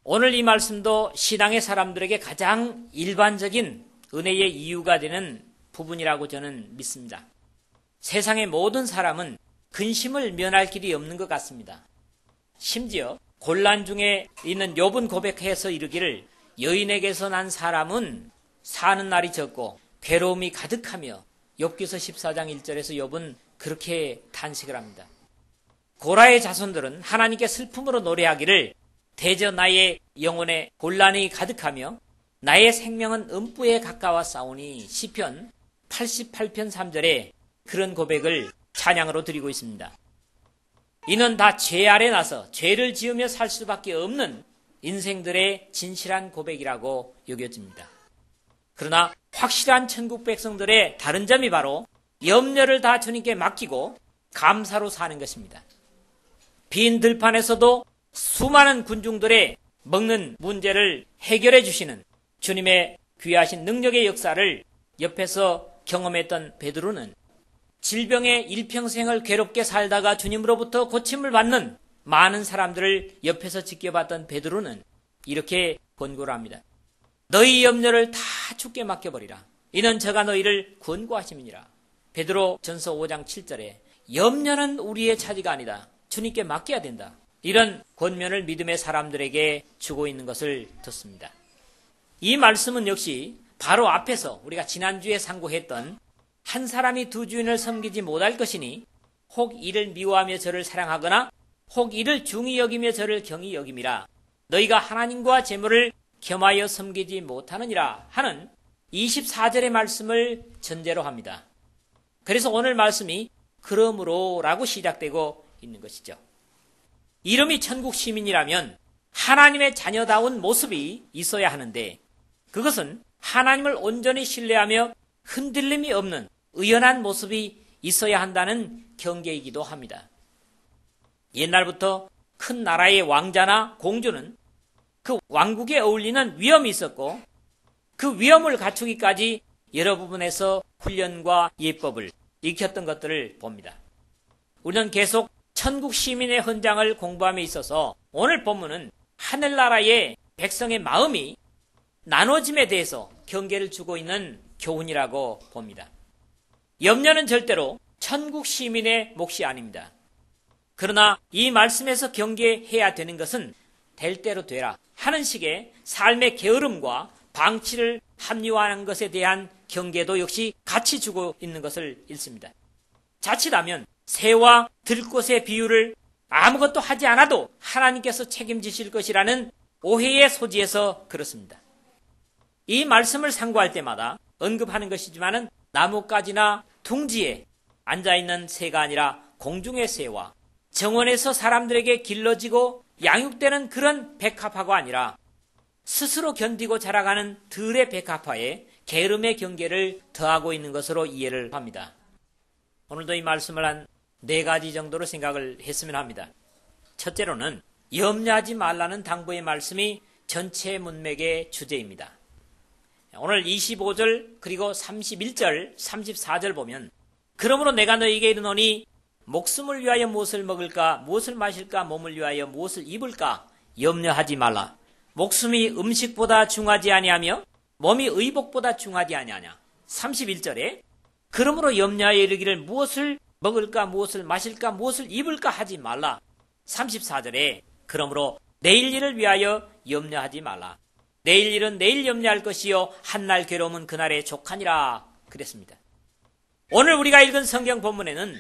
오늘 이 말씀도 신앙의 사람들에게 가장 일반적인 은혜의 이유가 되는 부분이라고 저는 믿습니다. 세상의 모든 사람은 근심을 면할 길이 없는 것 같습니다. 심지어 곤란 중에 있는 욥은 고백해서 이르기를 여인에게서 난 사람은 사는 날이 적고 괴로움이 가득하며 욥기서 14장 1절에서 욥은 그렇게 탄식을 합니다. 고라의 자손들은 하나님께 슬픔으로 노래하기를 대저 나의 영혼에 곤란이 가득하며 나의 생명은 음부에 가까워 싸우니 시편 88편 3절에 그런 고백을 찬양으로 드리고 있습니다. 이는 다 죄 아래 나서 죄를 지으며 살 수밖에 없는 인생들의 진실한 고백이라고 여겨집니다. 그러나 확실한 천국 백성들의 다른 점이 바로 염려를 다 주님께 맡기고 감사로 사는 것입니다. 빈 들판에서도 수많은 군중들의 먹는 문제를 해결해 주시는 주님의 귀하신 능력의 역사를 옆에서 경험했던 베드로는 질병에 일평생을 괴롭게 살다가 주님으로부터 고침을 받는 많은 사람들을 옆에서 지켜봤던 베드로는 이렇게 권고를 합니다. 너희 염려를 다 주께 맡겨버리라. 이는 저가 너희를 권고하심이니라. 베드로 전서 5장 7절에 염려는 우리의 차지가 아니다. 주님께 맡겨야 된다. 이런 권면을 믿음의 사람들에게 주고 있는 것을 듣습니다. 이 말씀은 역시 바로 앞에서 우리가 지난주에 상고했던 한 사람이 두 주인을 섬기지 못할 것이니 혹 이를 미워하며 저를 사랑하거나 혹 이를 중히 여기며 저를 경히 여김이라. 너희가 하나님과 재물을 겸하여 섬기지 못하느니라 하는 24절의 말씀을 전제로 합니다. 그래서 오늘 말씀이 그러므로라고 시작되고 있는 것이죠. 이름이 천국 시민이라면 하나님의 자녀다운 모습이 있어야 하는데 그것은 하나님을 온전히 신뢰하며 흔들림이 없는 의연한 모습이 있어야 한다는 경계이기도 합니다. 옛날부터 큰 나라의 왕자나 공주는 그 왕국에 어울리는 위엄이 있었고 그 위엄을 갖추기까지 여러 부분에서 훈련과 예법을 익혔던 것들을 봅니다. 우리는 계속 천국 시민의 헌장을 공부함에 있어서 오늘 본문은 하늘나라의 백성의 마음이 나눠짐에 대해서 경계를 주고 있는 교훈이라고 봅니다. 염려는 절대로 천국 시민의 몫이 아닙니다. 그러나 이 말씀에서 경계해야 되는 것은 될 대로 되라 하는 식의 삶의 게으름과 방치를 합리화하는 것에 대한 경계도 역시 같이 주고 있는 것을 읽습니다. 자칫하면 새와 들꽃의 비유를 아무것도 하지 않아도 하나님께서 책임지실 것이라는 오해의 소지에서 그렇습니다. 이 말씀을 상고할 때마다 언급하는 것이지만은 나뭇가지나 둥지에 앉아있는 새가 아니라 공중의 새와 정원에서 사람들에게 길러지고 양육되는 그런 백합화가 아니라 스스로 견디고 자라가는 들의 백합화에 게으름의 경계를 더하고 있는 것으로 이해를 합니다. 오늘도 이 말씀을 한 4가지 정도로 생각을 했으면 합니다. 첫째로는 염려하지 말라는 당부의 말씀이 전체 문맥의 주제입니다. 오늘 25절 그리고 31절 34절 보면 그러므로 내가 너희에게 이르노니 목숨을 위하여 무엇을 먹을까 무엇을 마실까 몸을 위하여 무엇을 입을까 염려하지 말라. 목숨이 음식보다 중하지 아니하며 몸이 의복보다 중하지 아니하냐. 31절에 그러므로 염려하여 이르기를 무엇을 먹을까 무엇을 마실까 무엇을 입을까 하지 말라. 34절에 그러므로 내일 일을 위하여 염려하지 말라. 내일 일은 내일 염려할 것이요 한날 괴로움은 그날에 족하니라 그랬습니다. 오늘 우리가 읽은 성경 본문에는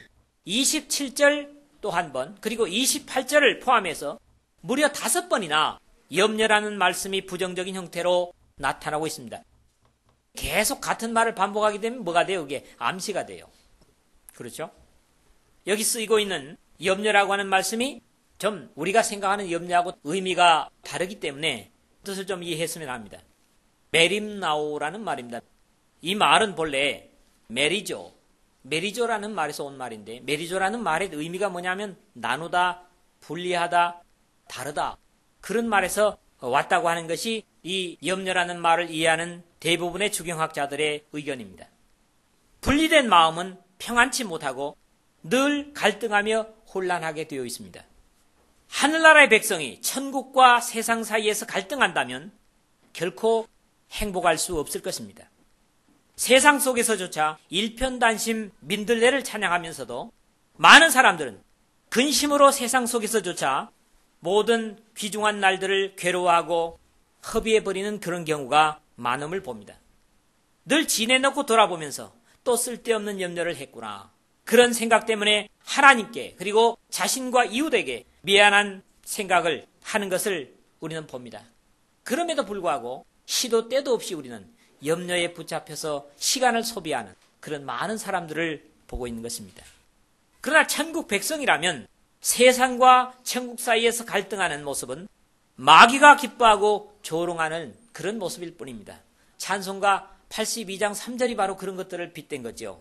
27절 또 한 번 그리고 28절을 포함해서 무려 5번이나 염려라는 말씀이 부정적인 형태로 나타나고 있습니다. 계속 같은 말을 반복하게 되면 뭐가 돼요? 그게 암시가 돼요. 그렇죠? 여기 쓰이고 있는 염려라고 하는 말씀이 좀 우리가 생각하는 염려하고 의미가 다르기 때문에 뜻을 좀 이해했으면 합니다. 메림나오라는 말입니다. 이 말은 본래 메리조라는 말에서 온 말인데 메리조라는 말의 의미가 뭐냐면 나누다, 분리하다, 다르다 그런 말에서 왔다고 하는 것이 이 염려라는 말을 이해하는 대부분의 주경학자들의 의견입니다. 분리된 마음은 평안치 못하고 늘 갈등하며 혼란하게 되어 있습니다. 하늘나라의 백성이 천국과 세상 사이에서 갈등한다면 결코 행복할 수 없을 것입니다. 세상 속에서조차 일편단심 민들레를 찬양하면서도 많은 사람들은 근심으로 세상 속에서조차 모든 귀중한 날들을 괴로워하고 허비해버리는 그런 경우가 많음을 봅니다. 늘 지내놓고 돌아보면서 또 쓸데없는 염려를 했구나. 그런 생각 때문에 하나님께 그리고 자신과 이웃에게 미안한 생각을 하는 것을 우리는 봅니다. 그럼에도 불구하고 시도 때도 없이 우리는 염려에 붙잡혀서 시간을 소비하는 그런 많은 사람들을 보고 있는 것입니다. 그러나 천국 백성이라면 세상과 천국 사이에서 갈등하는 모습은 마귀가 기뻐하고 조롱하는 그런 모습일 뿐입니다. 찬송가 82장 3절이 바로 그런 것들을 빗댄 거죠.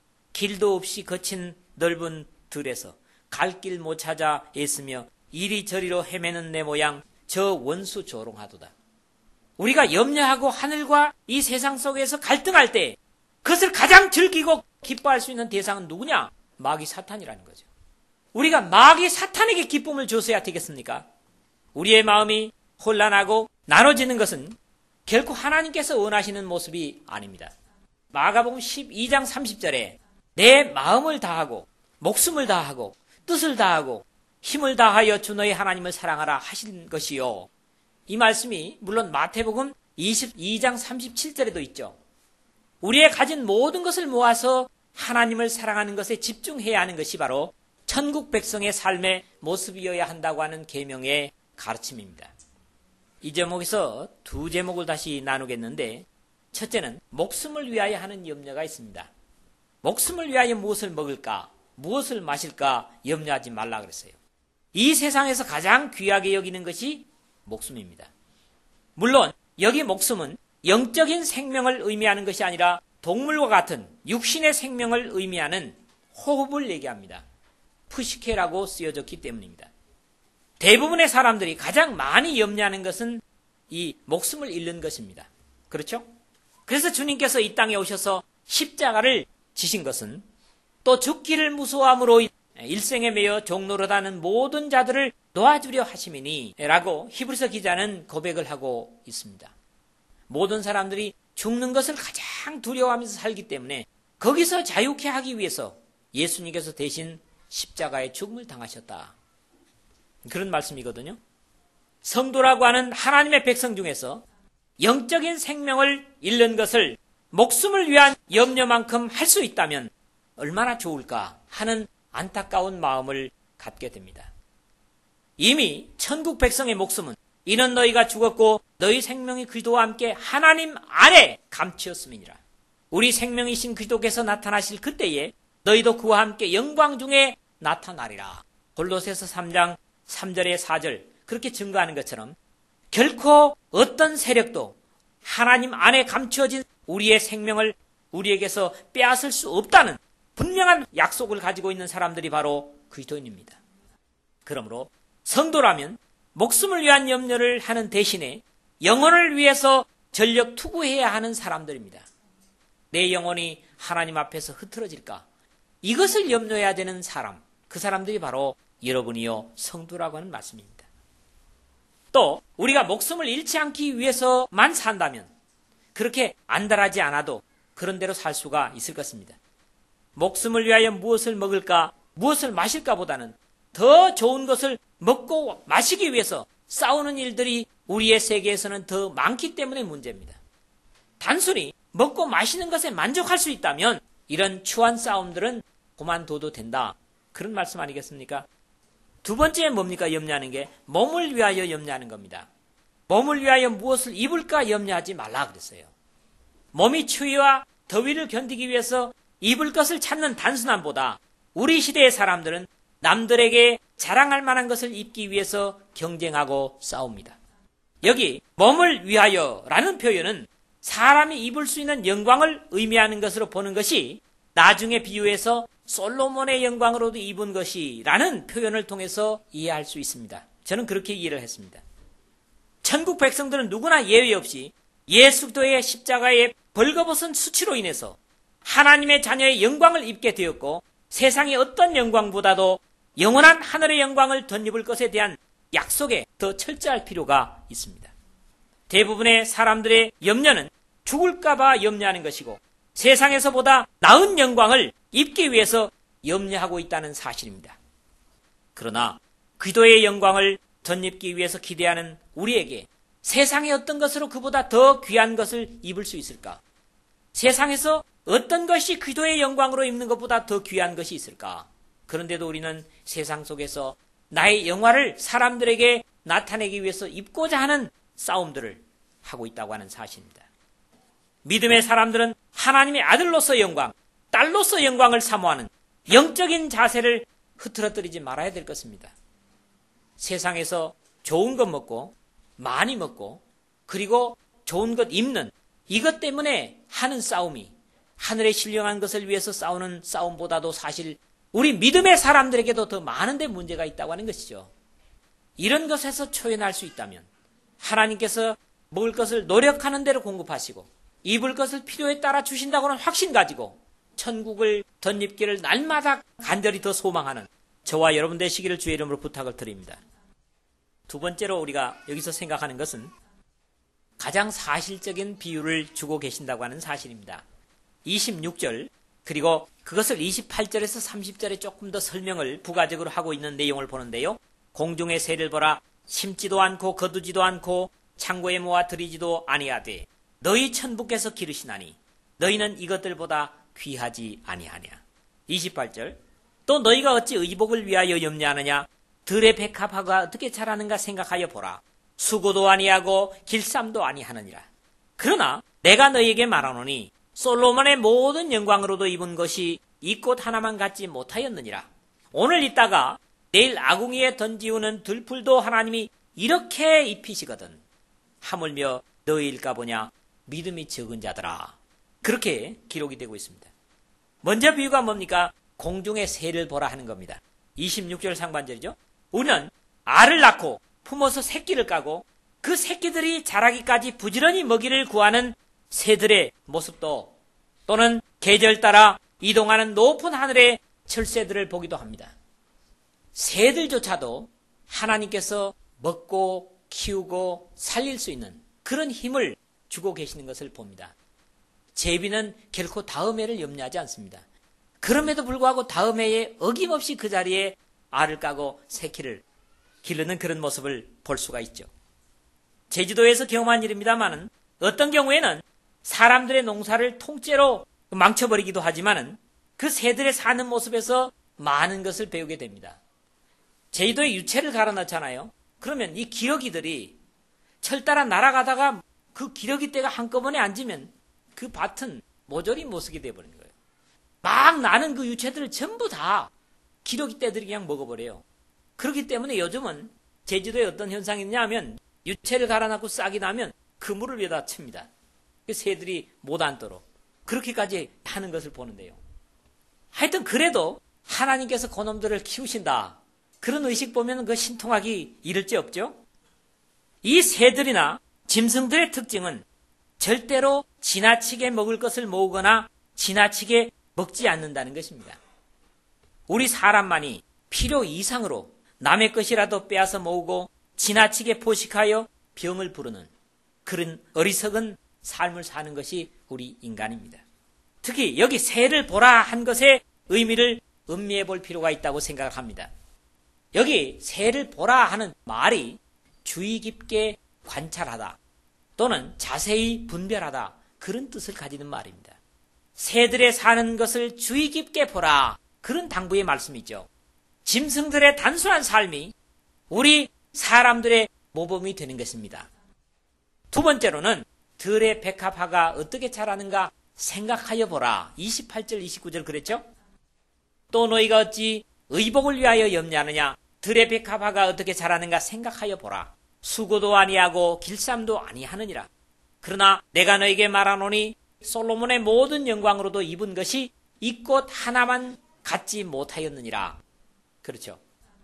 길도 없이 거친 넓은 들에서 갈 길 못 찾아 애쓰며 이리저리로 헤매는 내 모양 저 원수 조롱하도다. 우리가 염려하고 하늘과 이 세상 속에서 갈등할 때 그것을 가장 즐기고 기뻐할 수 있는 대상은 누구냐? 마귀 사탄이라는 거죠. 우리가 마귀 사탄에게 기쁨을 줬어야 되겠습니까? 우리의 마음이 혼란하고 나눠지는 것은 결코 하나님께서 원하시는 모습이 아닙니다. 마가복음 12장 30절에 내 마음을 다하고 목숨을 다하고 뜻을 다하고 힘을 다하여 주 너의 하나님을 사랑하라 하신 것이요. 이 말씀이 물론 마태복음 22장 37절에도 있죠. 우리의 가진 모든 것을 모아서 하나님을 사랑하는 것에 집중해야 하는 것이 바로 천국 백성의 삶의 모습이어야 한다고 하는 계명의 가르침입니다. 이 제목에서 두 제목을 다시 나누겠는데, 첫째는 목숨을 위하여 하는 염려가 있습니다. 목숨을 위하여 무엇을 먹을까, 무엇을 마실까 염려하지 말라 그랬어요. 이 세상에서 가장 귀하게 여기는 것이 목숨입니다. 물론 여기 목숨은 영적인 생명을 의미하는 것이 아니라 동물과 같은 육신의 생명을 의미하는 호흡을 얘기합니다. 푸시케라고 쓰여졌기 때문입니다. 대부분의 사람들이 가장 많이 염려하는 것은 이 목숨을 잃는 것입니다. 그렇죠? 그래서 주님께서 이 땅에 오셔서 십자가를 지신 것은 또 죽기를 무서워함으로 일생에 매여 종노릇하는 모든 자들을 놓아주려 하심이니 라고 히브리서 기자는 고백을 하고 있습니다. 모든 사람들이 죽는 것을 가장 두려워하면서 살기 때문에 거기서 자유케 하기 위해서 예수님께서 대신 십자가의 죽음을 당하셨다. 그런 말씀이거든요. 성도라고 하는 하나님의 백성 중에서 영적인 생명을 잃는 것을 목숨을 위한 염려만큼 할 수 있다면 얼마나 좋을까 하는 안타까운 마음을 갖게 됩니다. 이미 천국 백성의 목숨은 이는 너희가 죽었고 너희 생명이 그리스도와 함께 하나님 안에 감추었음이니라. 우리 생명이신 그리스도께서 나타나실 그때에 너희도 그와 함께 영광 중에 나타나리라. 골로새서 3장 3절에 4절 그렇게 증거하는 것처럼 결코 어떤 세력도 하나님 안에 감추어진 우리의 생명을 우리에게서 빼앗을 수 없다는 분명한 약속을 가지고 있는 사람들이 바로 그리스도인입니다. 그러므로 성도라면 목숨을 위한 염려를 하는 대신에 영혼을 위해서 전력 투구해야 하는 사람들입니다. 내 영혼이 하나님 앞에서 흐트러질까? 이것을 염려해야 되는 사람, 그 사람들이 바로 여러분이요 성도라고 하는 말씀입니다. 또 우리가 목숨을 잃지 않기 위해서만 산다면 그렇게 안달하지 않아도 그런 대로 살 수가 있을 것입니다. 목숨을 위하여 무엇을 먹을까, 무엇을 마실까 보다는 더 좋은 것을 먹고 마시기 위해서 싸우는 일들이 우리의 세계에서는 더 많기 때문에 문제입니다. 단순히 먹고 마시는 것에 만족할 수 있다면 이런 추한 싸움들은 그만둬도 된다. 그런 말씀 아니겠습니까? 두 번째 뭡니까? 염려하는 게 몸을 위하여 염려하는 겁니다. 몸을 위하여 무엇을 입을까 염려하지 말라 그랬어요. 몸이 추위와 더위를 견디기 위해서 입을 것을 찾는 단순함보다 우리 시대의 사람들은 남들에게 자랑할 만한 것을 입기 위해서 경쟁하고 싸웁니다. 여기 몸을 위하여라는 표현은 사람이 입을 수 있는 영광을 의미하는 것으로 보는 것이 나중에 비유해서 솔로몬의 영광으로도 입은 것이라는 표현을 통해서 이해할 수 있습니다. 저는 그렇게 이해를 했습니다. 천국 백성들은 누구나 예외 없이 예수 그리스도의 십자가의 벌거벗은 수치로 인해서 하나님의 자녀의 영광을 입게 되었고 세상의 어떤 영광보다도 영원한 하늘의 영광을 덧입을 것에 대한 약속에 더 철저할 필요가 있습니다. 대부분의 사람들의 염려는 죽을까봐 염려하는 것이고 세상에서보다 나은 영광을 입기 위해서 염려하고 있다는 사실입니다. 그러나 기도의 영광을 덧입기 위해서 기대하는 우리에게 세상의 어떤 것으로 그보다 더 귀한 것을 입을 수 있을까? 세상에서 어떤 것이 기도의 영광으로 입는 것보다 더 귀한 것이 있을까? 그런데도 우리는 세상 속에서 나의 영화를 사람들에게 나타내기 위해서 입고자 하는 싸움들을 하고 있다고 하는 사실입니다. 믿음의 사람들은 하나님의 아들로서 영광, 딸로서 영광을 사모하는 영적인 자세를 흐트러뜨리지 말아야 될 것입니다. 세상에서 좋은 것 먹고 많이 먹고 그리고 좋은 것 입는 이것 때문에 하는 싸움이 하늘의 신령한 것을 위해서 싸우는 싸움보다도 사실 우리 믿음의 사람들에게도 더 많은 데 문제가 있다고 하는 것이죠. 이런 것에서 초연할 수 있다면 하나님께서 먹을 것을 노력하는 대로 공급하시고 입을 것을 필요에 따라 주신다고는 확신 가지고 천국을 덧입기를 날마다 간절히 더 소망하는 저와 여러분 되시기를 주의 이름으로 부탁을 드립니다. 두 번째로 우리가 여기서 생각하는 것은 가장 사실적인 비유를 주고 계신다고 하는 사실입니다. 26절 그리고 그것을 28절에서 30절에 조금 더 설명을 부가적으로 하고 있는 내용을 보는데요. 공중의 새를 보라 심지도 않고 거두지도 않고 창고에 모아 들이지도 아니하되 너희 천부께서 기르시나니 너희는 이것들보다 귀하지 아니하냐. 28절 또 너희가 어찌 의복을 위하여 염려하느냐. 들의 백합화가 어떻게 자라는가 생각하여 보라. 수고도 아니하고 길쌈도 아니하느니라. 그러나 내가 너희에게 말하노니 솔로몬의 모든 영광으로도 입은 것이 이 꽃 하나만 갖지 못하였느니라. 오늘 있다가 내일 아궁이에 던지우는 들풀도 하나님이 이렇게 입히시거든. 하물며 너희일까 보냐 믿음이 적은 자들아. 그렇게 기록이 되고 있습니다. 먼저 비유가 뭡니까? 공중의 새를 보라 하는 겁니다. 26절 상반절이죠. 우리는 알을 낳고 품어서 새끼를 까고 그 새끼들이 자라기까지 부지런히 먹이를 구하는 새들의 모습도 또는 계절 따라 이동하는 높은 하늘의 철새들을 보기도 합니다. 새들조차도 하나님께서 먹고 키우고 살릴 수 있는 그런 힘을 주고 계시는 것을 봅니다. 제비는 결코 다음 해를 염려하지 않습니다. 그럼에도 불구하고 다음 해에 어김없이 그 자리에 알을 까고 새끼를 기르는 그런 모습을 볼 수가 있죠. 제주도에서 경험한 일입니다만은 어떤 경우에는 사람들의 농사를 통째로 망쳐버리기도 하지만은 그 새들의 사는 모습에서 많은 것을 배우게 됩니다. 제주도에 유채를 갈아넣잖아요. 그러면 이 기러기들이 철 따라 날아가다가 그 기러기 떼가 한꺼번에 앉으면 그 밭은 모조리 못 쓰게 돼버리는 거예요. 막 나는 그 유채들을 전부 다 기러기 떼들이 그냥 먹어버려요. 그렇기 때문에 요즘은 제주도에 어떤 현상이 있냐면 유채를 갈아넣고 싹이 나면 그물을 위에다 칩니다. 새들이 못 앉도록 그렇게까지 하는 것을 보는데요. 하여튼 그래도 하나님께서 그놈들을 키우신다. 그런 의식 보면 그 신통하기 이를 데 없죠. 이 새들이나 짐승들의 특징은 절대로 지나치게 먹을 것을 모으거나 지나치게 먹지 않는다는 것입니다. 우리 사람만이 필요 이상으로 남의 것이라도 빼앗아 모으고 지나치게 포식하여 병을 부르는 그런 어리석은 삶을 사는 것이 우리 인간입니다. 특히 여기 새를 보라 한 것의 의미를 음미해 볼 필요가 있다고 생각합니다. 여기 새를 보라 하는 말이 주의 깊게 관찰하다 또는 자세히 분별하다 그런 뜻을 가지는 말입니다. 새들의 사는 것을 주의 깊게 보라 그런 당부의 말씀이죠. 짐승들의 단순한 삶이 우리 사람들의 모범이 되는 것입니다. 두 번째로는 들의 백합화가 어떻게 자라는가 생각하여 보라. 28절 29절 그랬죠? 또 너희가 어찌 의복을 위하여 염려하느냐. 들의 백합화가 어떻게 자라는가 생각하여 보라. 수고도 아니하고 길쌈도 아니하느니라. 그러나 내가 너에게 말하노니 솔로몬의 모든 영광으로도 입은 것이 이 꽃 하나만 갖지 못하였느니라. 그렇죠.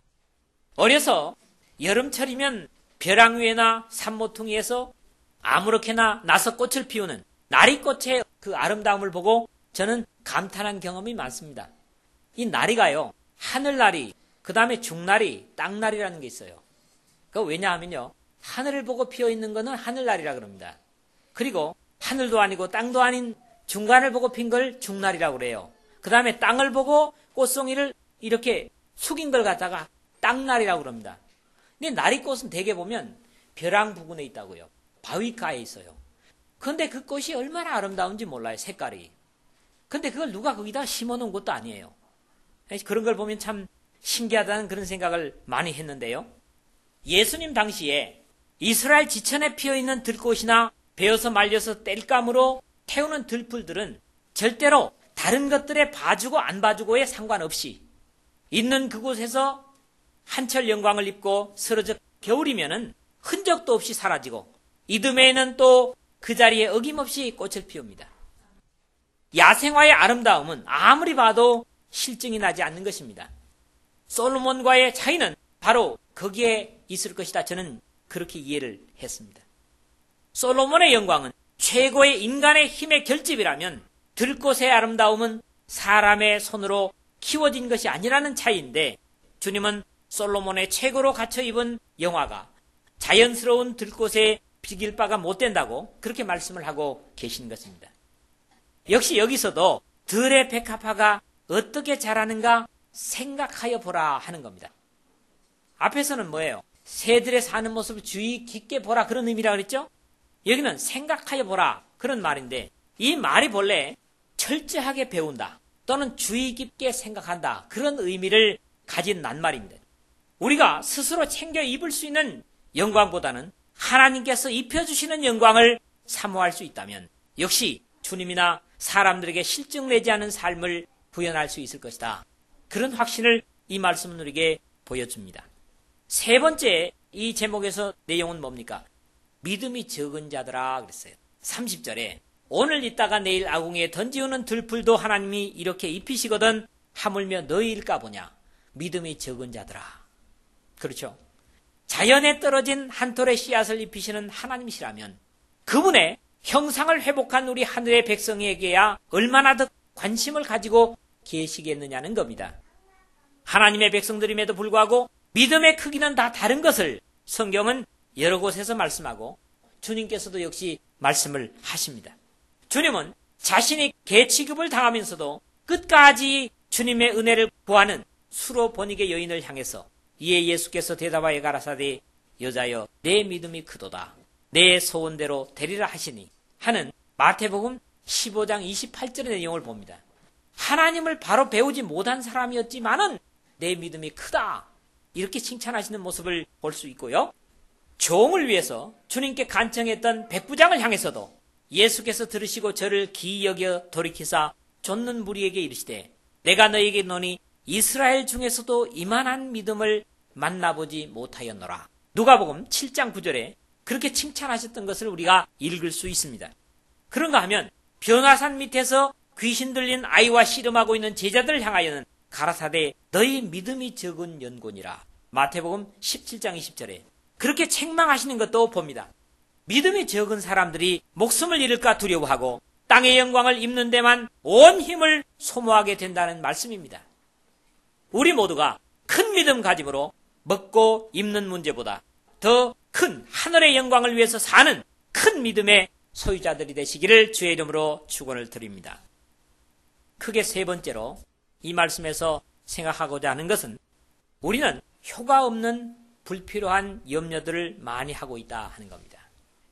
어려서 여름철이면 벼랑 위에나 산모퉁이에서 아무렇게나 나서 꽃을 피우는 나리꽃의 그 아름다움을 보고 저는 감탄한 경험이 많습니다. 이 나리가요, 하늘나리, 그 다음에 중나리, 땅나리라는 게 있어요. 그 왜냐하면요, 하늘을 보고 피어있는 것은 하늘날이라 그럽니다. 그리고 하늘도 아니고 땅도 아닌 중간을 보고 핀 걸 중날이라고 그래요. 그 다음에 땅을 보고 꽃송이를 이렇게 숙인 걸 갖다가 땅날이라고 그럽니다. 근데 나리꽃은 대개 보면 벼랑 부근에 있다고요. 바위가에 있어요. 그런데 그 꽃이 얼마나 아름다운지 몰라요, 색깔이. 근데 그걸 누가 거기다 심어놓은 것도 아니에요. 그런 걸 보면 참 신기하다는 그런 생각을 많이 했는데요. 예수님 당시에 이스라엘 지천에 피어있는 들꽃이나 베어서 말려서 땔감으로 태우는 들풀들은 절대로 다른 것들에 봐주고 안 봐주고에 상관없이 있는 그곳에서 한철 영광을 입고 쓰러져 겨울이면은 흔적도 없이 사라지고 이듬해에는 또 그 자리에 어김없이 꽃을 피웁니다. 야생화의 아름다움은 아무리 봐도 실증이 나지 않는 것입니다. 솔로몬과의 차이는 바로 거기에 있을 것이다. 저는 그렇게 이해를 했습니다. 솔로몬의 영광은 최고의 인간의 힘의 결집이라면 들꽃의 아름다움은 사람의 손으로 키워진 것이 아니라는 차이인데, 주님은 솔로몬의 최고로 갖춰 입은 영화가 자연스러운 들꽃에 비길 바가 못 된다고 그렇게 말씀을 하고 계신 것입니다. 역시 여기서도 들의 백합화가 어떻게 자라는가 생각하여 보라 하는 겁니다. 앞에서는 뭐예요? 새들의 사는 모습을 주의 깊게 보라, 그런 의미라 그랬죠? 여기는 생각하여 보라, 그런 말인데, 이 말이 본래 철저하게 배운다 또는 주의 깊게 생각한다, 그런 의미를 가진 낱말입니다. 우리가 스스로 챙겨 입을 수 있는 영광보다는 하나님께서 입혀주시는 영광을 사모할 수 있다면 역시 주님이나 사람들에게 실증내지 않은 삶을 구현할 수 있을 것이다. 그런 확신을 이 말씀은 우리에게 보여줍니다. 세 번째, 이 제목에서 내용은 뭡니까? 믿음이 적은 자들아 그랬어요. 30절에 오늘 있다가 내일 아궁이에 던지우는 들풀도 하나님이 이렇게 입히시거든 하물며 너희일까 보냐. 믿음이 적은 자들아. 그렇죠. 자연에 떨어진 한 톨의 씨앗을 입히시는 하나님이시라면 그분의 형상을 회복한 우리 하늘의 백성에게야 얼마나 더 관심을 가지고 계시겠느냐는 겁니다. 하나님의 백성들임에도 불구하고 믿음의 크기는 다 다른 것을 성경은 여러 곳에서 말씀하고 주님께서도 역시 말씀을 하십니다. 주님은 자신이 개 취급을 당하면서도 끝까지 주님의 은혜를 구하는 수로 번익의 여인을 향해서 이에 예수께서 대답하여 가라사대 여자여 내 믿음이 크도다 내 소원대로 되리라 하시니 하는 마태복음 15장 28절의 내용을 봅니다. 하나님을 바로 배우지 못한 사람이었지만은 내 믿음이 크다 이렇게 칭찬하시는 모습을 볼 수 있고요. 종을 위해서 주님께 간청했던 백부장을 향해서도 예수께서 들으시고 저를 기이 여겨 돌이키사 좇는 무리에게 이르시되 내가 너에게 노니 이스라엘 중에서도 이만한 믿음을 만나보지 못하였노라. 누가복음 7장 9절에 그렇게 칭찬하셨던 것을 우리가 읽을 수 있습니다. 그런가 하면 변화산 밑에서 귀신 들린 아이와 씨름하고 있는 제자들을 향하여는 가라사대 너희 믿음이 적은 연곤이라. 마태복음 17장 20절에 그렇게 책망하시는 것도 봅니다. 믿음이 적은 사람들이 목숨을 잃을까 두려워하고 땅의 영광을 입는 데만 온 힘을 소모하게 된다는 말씀입니다. 우리 모두가 큰 믿음 가짐으로 먹고 입는 문제보다 더 큰 하늘의 영광을 위해서 사는 큰 믿음의 소유자들이 되시기를 주의 이름으로 축원을 드립니다. 크게 세 번째로 이 말씀에서 생각하고자 하는 것은 우리는 효과 없는 불필요한 염려들을 많이 하고 있다 하는 겁니다.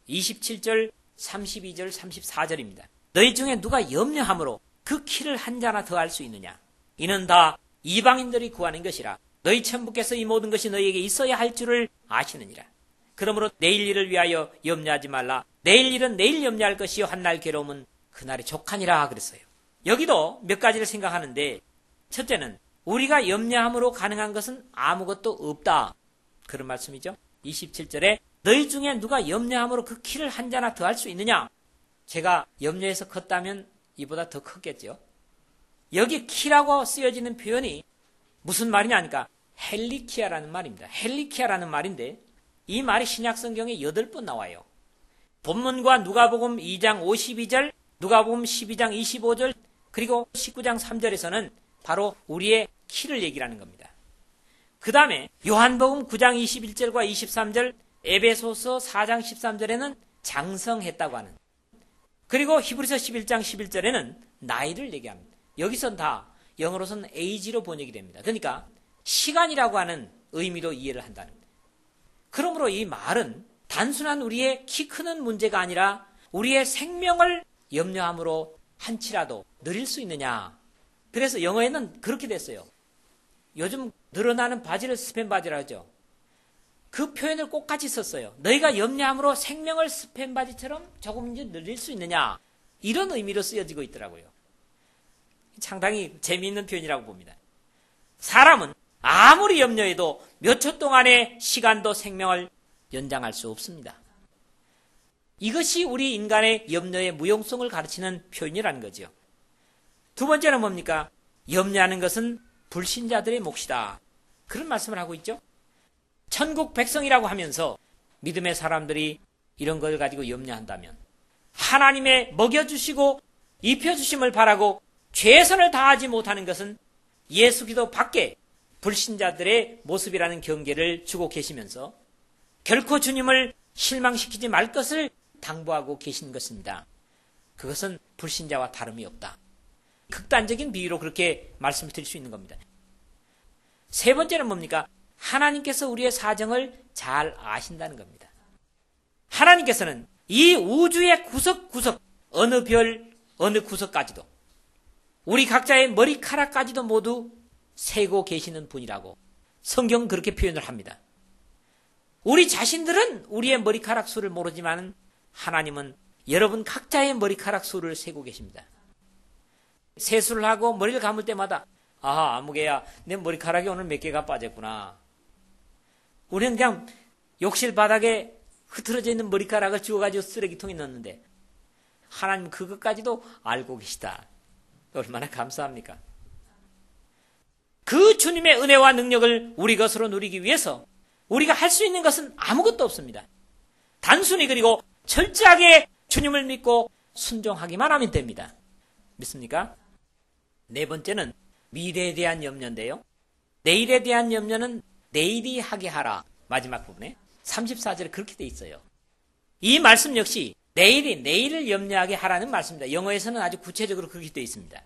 27절, 32절, 34절입니다. 너희 중에 누가 염려함으로 그 키를 한 자나 더할 수 있느냐? 이는 다 이방인들이 구하는 것이라 너희 천부께서 이 모든 것이 너희에게 있어야 할 줄을 아시느니라. 그러므로 내일 일을 위하여 염려하지 말라. 내일 일은 내일 염려할 것이요 한날 괴로움은 그날의 족하니라 그랬어요. 여기도 몇 가지를 생각하는데 첫째는 우리가 염려함으로 가능한 것은 아무것도 없다. 그런 말씀이죠. 27절에 너희 중에 누가 염려함으로 그 키를 한 자나 더할 수 있느냐? 제가 염려해서 컸다면 이보다 더 컸겠죠. 여기 키라고 쓰여지는 표현이 무슨 말이냐 하니까 헬리키아라는 말입니다. 헬리키아라는 말인데 이 말이 신약성경에 8번 나와요. 본문과 누가복음 2장 52절, 누가복음 12장 25절, 그리고 19장 3절에서는 바로 우리의 키를 얘기하는 겁니다. 그 다음에 요한복음 9장 21절과 23절, 에베소서 4장 13절에는 장성했다고 하는, 그리고 히브리서 11장 11절에는 나이를 얘기합니다. 여기선 다 영어로서는 age로 번역이 됩니다. 그러니까 시간이라고 하는 의미로 이해를 한다는 겁니다. 그러므로 이 말은 단순한 우리의 키 크는 문제가 아니라 우리의 생명을 염려함으로 한치라도 느릴 수 있느냐. 그래서 영어에는 그렇게 됐어요. 요즘 늘어나는 바지를 스팸 바지라 하죠. 그 표현을 꼭 같이 썼어요. 너희가 염려함으로 생명을 스팸 바지처럼 조금씩 늘릴 수 있느냐. 이런 의미로 쓰여지고 있더라고요. 상당히 재미있는 표현이라고 봅니다. 사람은 아무리 염려해도 몇 초 동안의 시간도 생명을 연장할 수 없습니다. 이것이 우리 인간의 염려의 무용성을 가르치는 표현이라는 거죠. 두 번째는 뭡니까? 염려하는 것은 불신자들의 몫이다. 그런 말씀을 하고 있죠. 천국 백성이라고 하면서 믿음의 사람들이 이런 걸 가지고 염려한다면 하나님의 먹여주시고 입혀주심을 바라고 최선을 다하지 못하는 것은 예수 그리스도 밖에 불신자들의 모습이라는 경계를 주고 계시면서 결코 주님을 실망시키지 말 것을 당부하고 계신 것입니다. 그것은 불신자와 다름이 없다. 극단적인 비유로 그렇게 말씀을 드릴 수 있는 겁니다. 세 번째는 뭡니까? 하나님께서 우리의 사정을 잘 아신다는 겁니다. 하나님께서는 이 우주의 구석구석, 어느 별, 어느 구석까지도, 우리 각자의 머리카락까지도 모두 세고 계시는 분이라고 성경은 그렇게 표현을 합니다. 우리 자신들은 우리의 머리카락 수를 모르지만 하나님은 여러분 각자의 머리카락 수를 세고 계십니다. 세수를 하고 머리를 감을 때마다 아무개야 내 머리카락이 오늘 몇 개가 빠졌구나. 우리는 그냥 욕실 바닥에 흐트러져 있는 머리카락을 주워가지고 쓰레기통에 넣었는데 하나님 그것까지도 알고 계시다. 얼마나 감사합니까? 그 주님의 은혜와 능력을 우리 것으로 누리기 위해서 우리가 할 수 있는 것은 아무것도 없습니다. 단순히 그리고 철저하게 주님을 믿고 순종하기만 하면 됩니다. 믿습니까? 네 번째는 미래에 대한 염려인데요. 내일에 대한 염려는 내일이 하게 하라. 마지막 부분에 34절에 그렇게 돼 있어요. 이 말씀 역시 내일을 염려하게 하라는 말씀입니다. 영어에서는 아주 구체적으로 그렇게 돼 있습니다.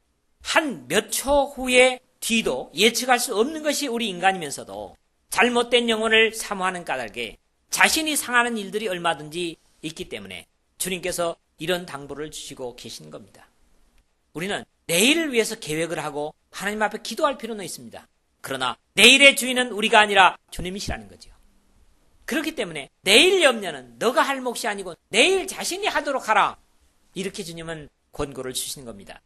한 몇 초 후의 뒤도 예측할 수 없는 것이 우리 인간이면서도 잘못된 영혼을 사모하는 까닭에 자신이 상하는 일들이 얼마든지 있기 때문에 주님께서 이런 당부를 주시고 계신 겁니다. 우리는 내일을 위해서 계획을 하고 하나님 앞에 기도할 필요는 있습니다. 그러나 내일의 주인은 우리가 아니라 주님이시라는 거죠. 그렇기 때문에 내일 염려는 너가 할 몫이 아니고 내일 자신이 하도록 하라. 이렇게 주님은 권고를 주시는 겁니다.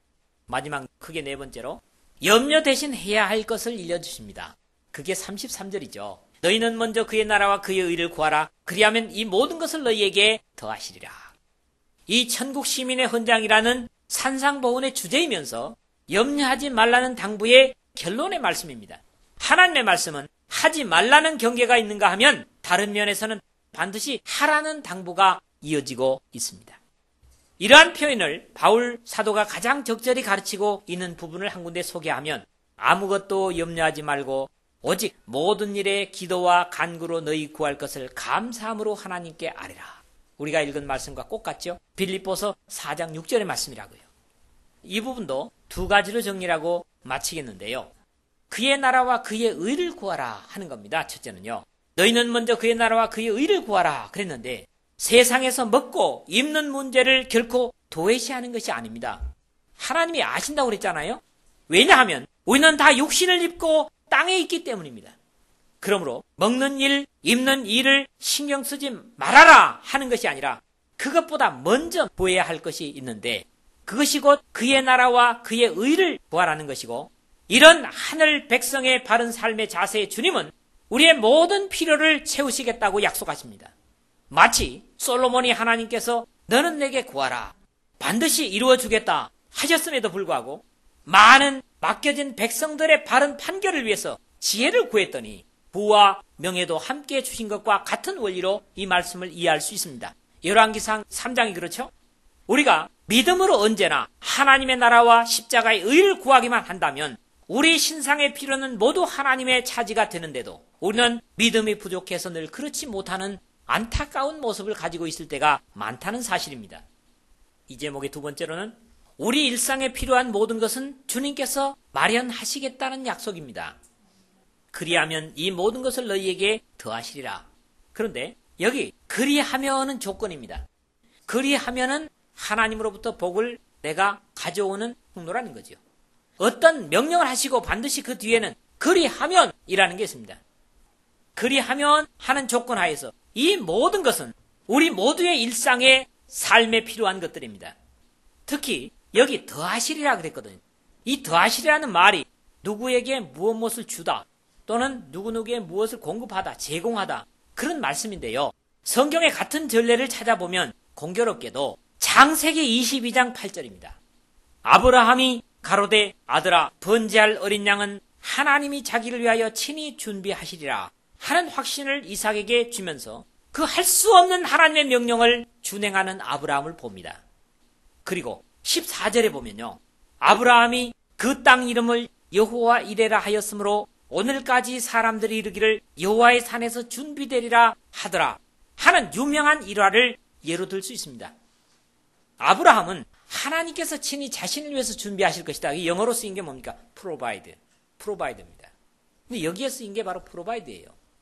마지막 크게 네 번째로 염려 대신 해야 할 것을 일러주십니다. 그게 33절이죠. 너희는 먼저 그의 나라와 그의 의를 구하라. 그리하면 이 모든 것을 너희에게 더하시리라. 이 천국 시민의 헌장이라는 산상보훈의 주제이면서 염려하지 말라는 당부의 결론의 말씀입니다. 하나님의 말씀은 하지 말라는 경계가 있는가 하면 다른 면에서는 반드시 하라는 당부가 이어지고 있습니다. 이러한 표현을 바울 사도가 가장 적절히 가르치고 있는 부분을 한 군데 소개하면 아무것도 염려하지 말고 오직 모든 일에 기도와 간구로 너희 구할 것을 감사함으로 하나님께 아뢰라. 우리가 읽은 말씀과 똑같죠? 빌립보서 4장 6절의 말씀이라고요. 이 부분도 두 가지로 정리하고 마치겠는데요. 그의 나라와 그의 의를 구하라 하는 겁니다. 첫째는요. 너희는 먼저 그의 나라와 그의 의를 구하라 그랬는데 세상에서 먹고 입는 문제를 결코 도외시하는 것이 아닙니다. 하나님이 아신다고 그랬잖아요. 왜냐하면 우리는 다 육신을 입고 땅에 있기 때문입니다. 그러므로 먹는 일, 입는 일을 신경 쓰지 말아라 하는 것이 아니라 그것보다 먼저 보아야 할 것이 있는데 그것이 곧 그의 나라와 그의 의를 구하라는 것이고 이런 하늘 백성의 바른 삶의 자세의 주님은 우리의 모든 필요를 채우시겠다고 약속하십니다. 마치 솔로몬이 하나님께서 너는 내게 구하라 반드시 이루어주겠다 하셨음에도 불구하고 많은 맡겨진 백성들의 바른 판결을 위해서 지혜를 구했더니 부와 명예도 함께 주신 것과 같은 원리로 이 말씀을 이해할 수 있습니다. 열왕기상 3장이 그렇죠? 우리가 믿음으로 언제나 하나님의 나라와 십자가의 의를 구하기만 한다면 우리 신상의 필요는 모두 하나님의 차지가 되는데도 우리는 믿음이 부족해서 늘 그렇지 못하는 안타까운 모습을 가지고 있을 때가 많다는 사실입니다. 이 제목의 두 번째로는 우리 일상에 필요한 모든 것은 주님께서 마련하시겠다는 약속입니다. 그리하면 이 모든 것을 너희에게 더하시리라. 그런데 여기 그리하면은 조건입니다. 그리하면은 하나님으로부터 복을 내가 가져오는 통로라는 거죠. 어떤 명령을 하시고 반드시 그 뒤에는 그리하면이라는 게 있습니다. 그리하면 하는 조건 하에서 이 모든 것은 우리 모두의 일상의 삶에 필요한 것들입니다. 특히 여기 더하시리라 그랬거든요. 이 더하시리라는 말이 누구에게 무엇을 주다 또는 누구누구에 무엇을 공급하다, 제공하다 그런 말씀인데요. 성경의 같은 전례를 찾아보면 공교롭게도 창세기 22장 8절입니다. 아브라함이 가로되 아들아 번제할 어린 양은 하나님이 자기를 위하여 친히 준비하시리라 하는 확신을 이삭에게 주면서 그 할 수 없는 하나님의 명령을 준행하는 아브라함을 봅니다. 그리고 14절에 보면요. 아브라함이 그 땅 이름을 여호와 이레라 하였으므로 오늘까지 사람들이 이르기를 여호와의 산에서 준비되리라 하더라 하는 유명한 일화를 예로 들 수 있습니다. 아브라함은 하나님께서 친히 자신을 위해서 준비하실 것이다. 이 영어로 쓰인 게 뭡니까? provide입니다. 근데 여기에 쓰인 게 바로 provide예요.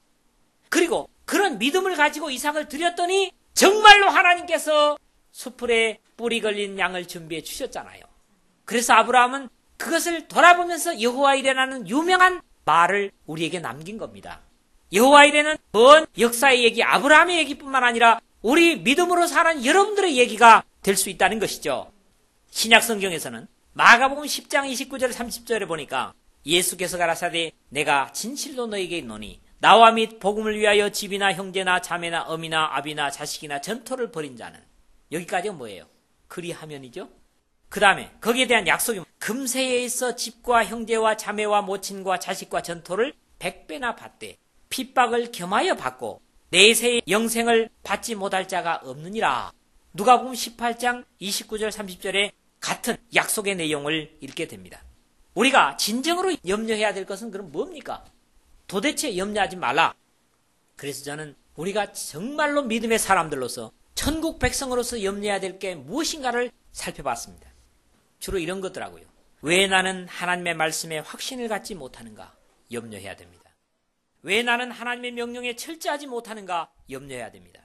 그리고 그런 믿음을 가지고 이삭을 드렸더니 정말로 하나님께서 수풀에 뿌리 걸린 양을 준비해 주셨잖아요. 그래서 아브라함은 그것을 돌아보면서 여호와 이레라는 유명한 말을 우리에게 남긴 겁니다. 여호와 이레는 먼 역사의 얘기, 아브라함의 얘기뿐만 아니라 우리 믿음으로 사는 여러분들의 얘기가 될 수 있다는 것이죠. 신약 성경에서는 마가복음 10장 29절 30절에 보니까 예수께서 가라사대 내가 진실로 너에게 있노니 나와 및 복음을 위하여 집이나 형제나 자매나 어미나 아비나 자식이나 전토를 벌인 자는 여기까지가 뭐예요? 그리하면이죠. 그 다음에 거기에 대한 약속이 금세에 있어 집과 형제와 자매와 모친과 자식과 전토를 100배나 받되 핍박을 겸하여 받고 내세의 영생을 받지 못할 자가 없느니라. 누가복음 18장 29절 30절에 같은 약속의 내용을 읽게 됩니다. 우리가 진정으로 염려해야 될 것은 그럼 뭡니까? 도대체 염려하지 말라. 그래서 저는 우리가 정말로 믿음의 사람들로서 천국 백성으로서 염려해야 될 게 무엇인가를 살펴봤습니다. 주로 이런 것더라고요. 왜 나는 하나님의 말씀에 확신을 갖지 못하는가? 염려해야 됩니다. 왜 나는 하나님의 명령에 철저하지 못하는가? 염려해야 됩니다.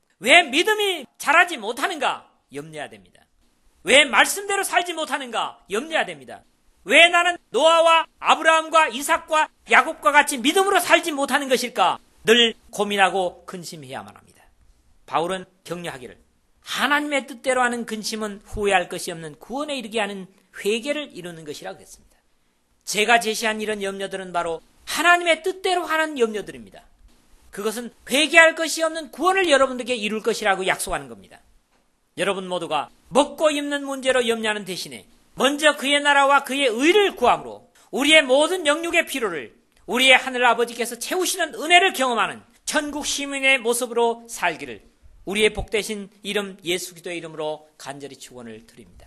왜 믿음이 자라지 못하는가? 염려해야 됩니다. 왜 말씀대로 살지 못하는가? 염려해야 됩니다. 왜 나는 노아와 아브라함과 이삭과 야곱과 같이 믿음으로 살지 못하는 것일까? 늘 고민하고 근심해야만 합니다. 바울은 격려하기를 하나님의 뜻대로 하는 근심은 후회할 것이 없는 구원에 이르게 하는 회개를 이루는 것이라고 했습니다. 제가 제시한 이런 염려들은 바로 하나님의 뜻대로 하는 염려들입니다. 그것은 회개할 것이 없는 구원을 여러분들에게 이룰 것이라고 약속하는 겁니다. 여러분 모두가 먹고 입는 문제로 염려하는 대신에 먼저 그의 나라와 그의 의를 구함으로 우리의 모든 영육의 필요를 우리의 하늘 아버지께서 채우시는 은혜를 경험하는 천국 시민의 모습으로 살기를 우리의 복되신 이름 예수 그리스도의 이름으로 간절히 축원을 드립니다.